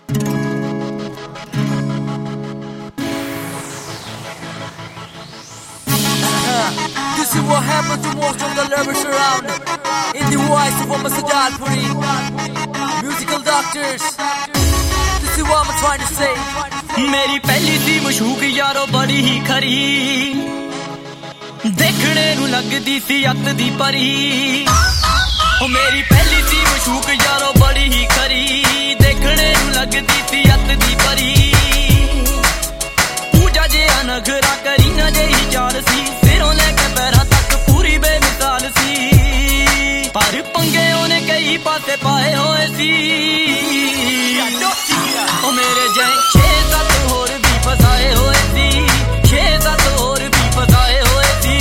This is what happens to most of the lovers around. In the voice of Amma Sajadpuri, musical doctors. This is what I'm trying to say. मेरी पहली सी मशूक यारो बड़ी ही खरी, देखने नू लगदी सी अत दी परी। ओ मेरी पहली सी मशूक यारो बड़ी ही खरी, देखने नू लगदी सी अत दी परी। पूजा जे नखरा करी ना जे ही चाल सी, सिरों लेके पैरां तक पूरी बेमिसाल सी। पर पंगे ओने कई पासे पाए होए सी, ओ मेरे जय 6-7 होर भी फसाए होए सी, 6-7 होर भी फसाए होए सी।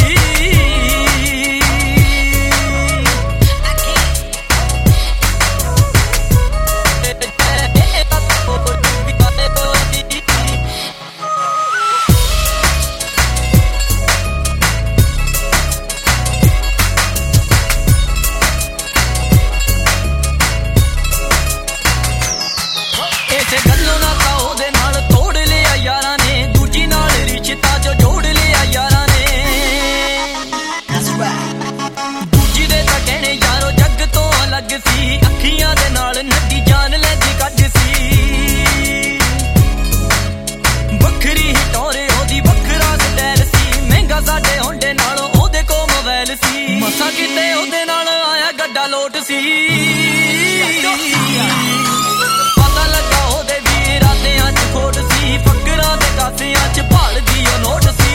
अखियां दे नाल नदी जान लैंदी कज सी, बखरी ही टोरे ओदी बखरा स्टाइल सी। महंगा साडे होंडे नालों ओदे को मोबाइल सी, मसा किते ओदे नाल आया गड्डा लोट सी। पता लगा ओदे भी इरादियां च खोट सी, फकरां दे कासियां च भालदी ओ नोट सी।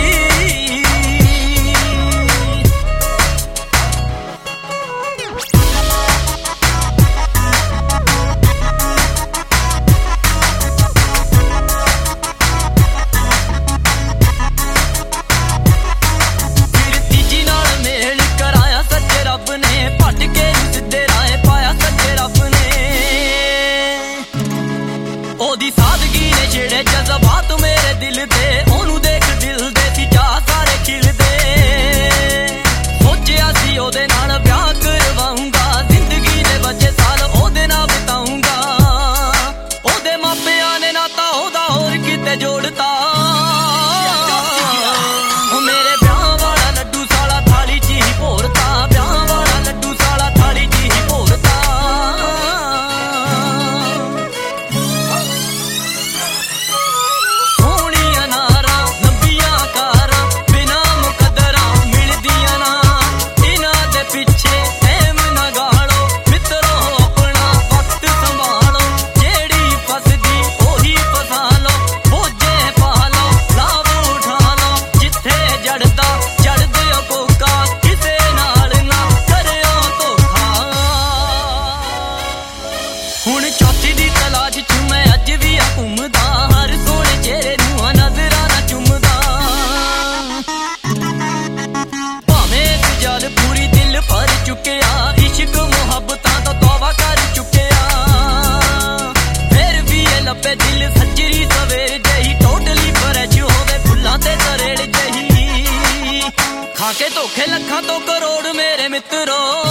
ओदी सादगी ने छेड़े जज़बात मेरे दिल दे, ओनू देख दिल दे सी चाह सारे खिलदे। सोचिया सी ओदे नाल ब्याह करवाऊंगा, जिंदगी दे बचे साल ओदे नाल बिताऊंगा। ओदे मापियां ने नाता ओदा होर किते जोड़ता, ओ मेरे ब्याह वाला लड्डू साला थाली च ही भोरता, ब्याह वाला लड्डू साला थाली च ही भोरता। हुण चौथी दी तलाश च मैं अज भी आ घूमदा, हर सोहणे चेहरे नूं नजरां ना चुमदा। भावें इक जल पूरी दिल भर चुकिया, इश्क मुहब्बतां तो तौबा कर चुकिया। फिर भी ये लब्बे दिल सजरी सवेर जही, टोटली फ्रैश होवे फुल्लां ते तरेड़ जही। खा के धोखे लखां तो करोड़ मेरे मित्रो।